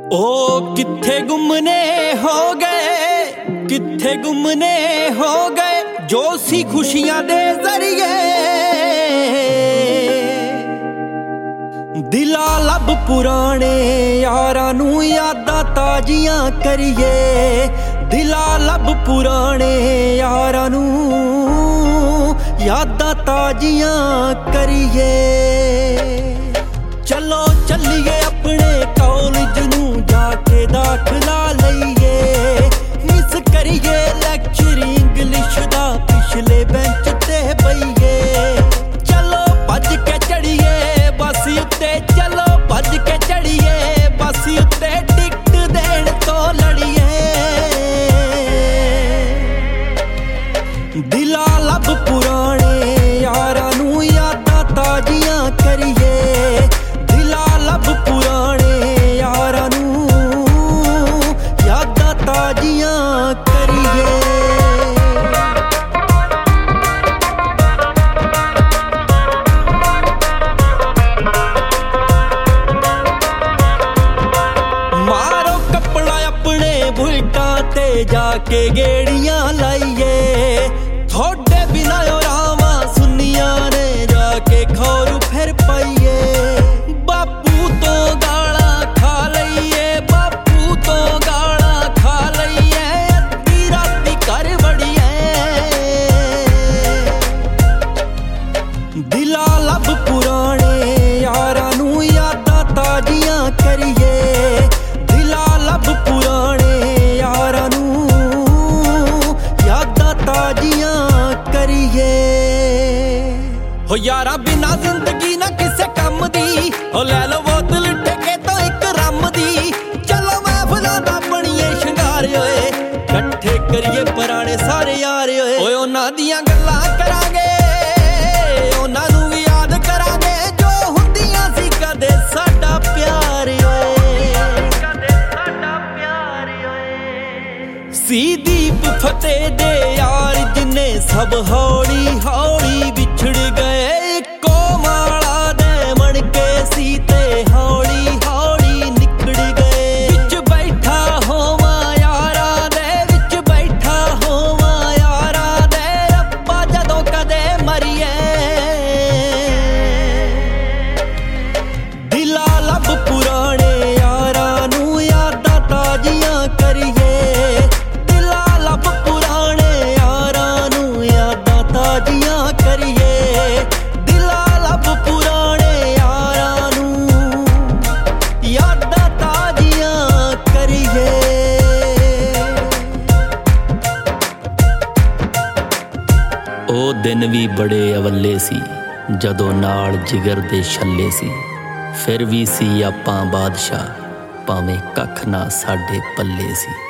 ओ कित्थे गुमने हो गए, कित्थे गुमने हो गए जो सी खुशियां दे जरिए। दिला लब पुराने यारां नू यादां ताजियां करिए, दिला लब पुराने यारां नू यादां ताजियां करिए। चलो चलिए अपने कॉलेज नू जाके दाखला लईए, मिस करिए लैक्चर इंग्लिश दा पिछले बेंच ते बईए। चलो भज के चढ़िए बस उत्ते, चलो भज के चढ़िए बस उत्ते, टिकट देण तो लड़िए। दिला लब पुराने यारां नू यादां ताजियां करिए, दिला लब पुराने यारां नू यादां ताजियां करिए। मारो कपड़ा अपने बुलटां ते जाके गेड़ियां लाइए, थोड़े बिना रावां सुनिया ने जाके खौरू फिर पाइए। बापू तो गाला खा लईए, बापू तो गाला खा लईए, अद्धी राती घर वड़िए। दिला लब पुराने यारां नू यादां ताजियां करिए, दिला लब पुराने यारां नू यादां ताजियां करिए। हो यारा बिना जिंदगी ना किसे कम दी, हो लै लो बोतल ठेके तो एक रम दी। चलो महफिलां दा बणीए शंगार ओए, कट्ठे करिए पुराने सारे यार ओए। ओए उन्हां दियां गल्लां करांगे, उन्हां नू भी याद करांगे जो हुंदियां सी कदे साडा प्यार ओए। सी दीप फतेह दे यार जिन्ने सब हौली हौली बिछड़ गए। इक्को माला दे मणके सी ते हौली हौली निकल गए। विच बैठा होवां यारां दे, विच बैठा होवां यारां दे, रब्बा जदों कदे मरिए। दिला लब पुराने यारां नू यादां ताजियां करिए, दिला लब पुराने यारां नू यादां ताजियां करिए, दिला लब पुराने यारां नू यादां ताजियां करिए। ਉਹ ਦਿਨ ਵੀ ਬੜੇ ਅਵੱਲੇ ਸੀ ਜਦੋਂ ਨਾਲ ਜਿਗਰ ਦੇ ਛੱਲੇ ਸੀ। ਫਿਰ ਵੀ ਸੀ ਆਪਾਂ ਬਾਦਸ਼ਾਹ ਭਾਵੇਂ ਕੱਖ ਨਾ ਸਾਡੇ ਪੱਲੇ ਸੀ।